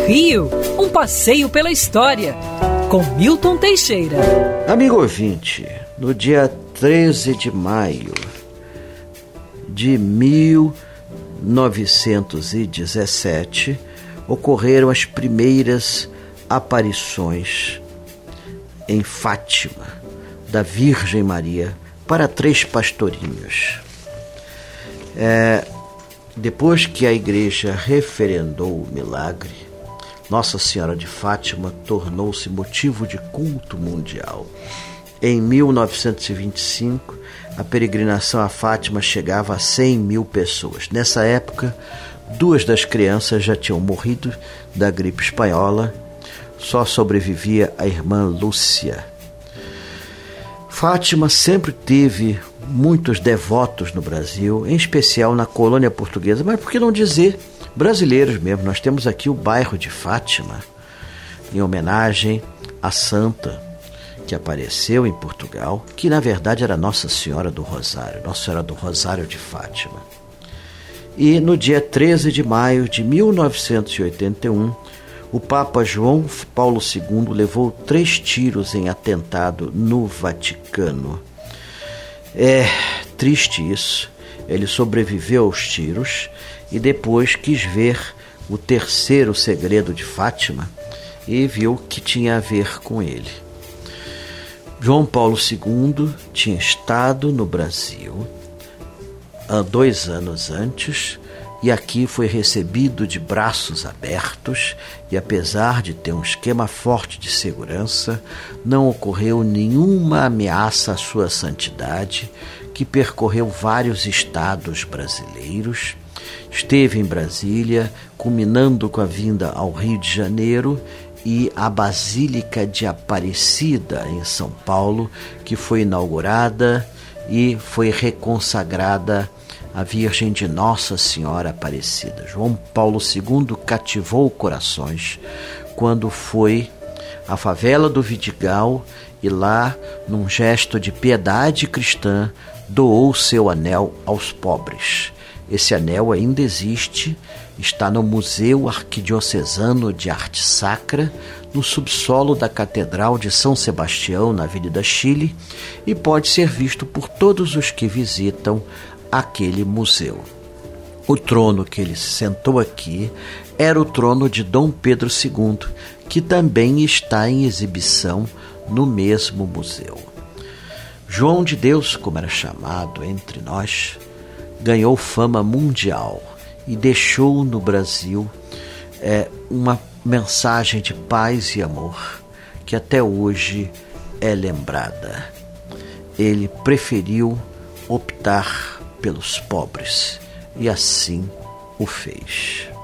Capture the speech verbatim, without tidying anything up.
Rio, um passeio pela história, com Milton Teixeira. Amigo ouvinte, no dia treze de maio de mil novecentos e dezessete, ocorreram as primeiras aparições em Fátima da Virgem Maria para três pastorinhos. É, depois que a igreja referendou o milagre, Nossa Senhora de Fátima tornou-se motivo de culto mundial. Em mil novecentos e vinte e cinco, a peregrinação a Fátima chegava a cem mil pessoas. Nessa época, duas das crianças já tinham morrido da gripe espanhola, só sobrevivia a irmã Lúcia. Fátima sempre teve muitos devotos no Brasil, em especial na colônia portuguesa, mas por que não dizer brasileiros mesmo? Nós temos aqui o bairro de Fátima, em homenagem à santa que apareceu em Portugal, que na verdade era Nossa Senhora do Rosário, Nossa Senhora do Rosário de Fátima. E no dia treze de maio de mil novecentos e oitenta e um, o Papa João Paulo segundo levou três tiros em atentado no Vaticano. É triste isso. Ele sobreviveu aos tiros e depois quis ver o terceiro segredo de Fátima e viu que tinha a ver com ele. João Paulo segundo tinha estado no Brasil há dois anos antes e aqui foi recebido de braços abertos e, apesar de ter um esquema forte de segurança, não ocorreu nenhuma ameaça à sua santidade, que percorreu vários estados brasileiros, esteve em Brasília, culminando com a vinda ao Rio de Janeiro e a Basílica de Aparecida, em São Paulo, que foi inaugurada e foi reconsagrada a Virgem de Nossa Senhora Aparecida. João Paulo segundo cativou corações quando foi à favela do Vidigal e lá, num gesto de piedade cristã, doou seu anel aos pobres. Esse anel ainda existe, está no Museu Arquidiocesano de Arte Sacra, no subsolo da Catedral de São Sebastião, na Avenida Chile, e pode ser visto por todos os que visitam aquele museu. O trono que ele sentou aqui era o trono de Dom Pedro segundo, que também está em exibição no mesmo museu. João de Deus, como era chamado entre nós, ganhou fama mundial e deixou no Brasil é, uma mensagem de paz e amor que até hoje é lembrada. Ele preferiu optar pelos pobres e assim o fez.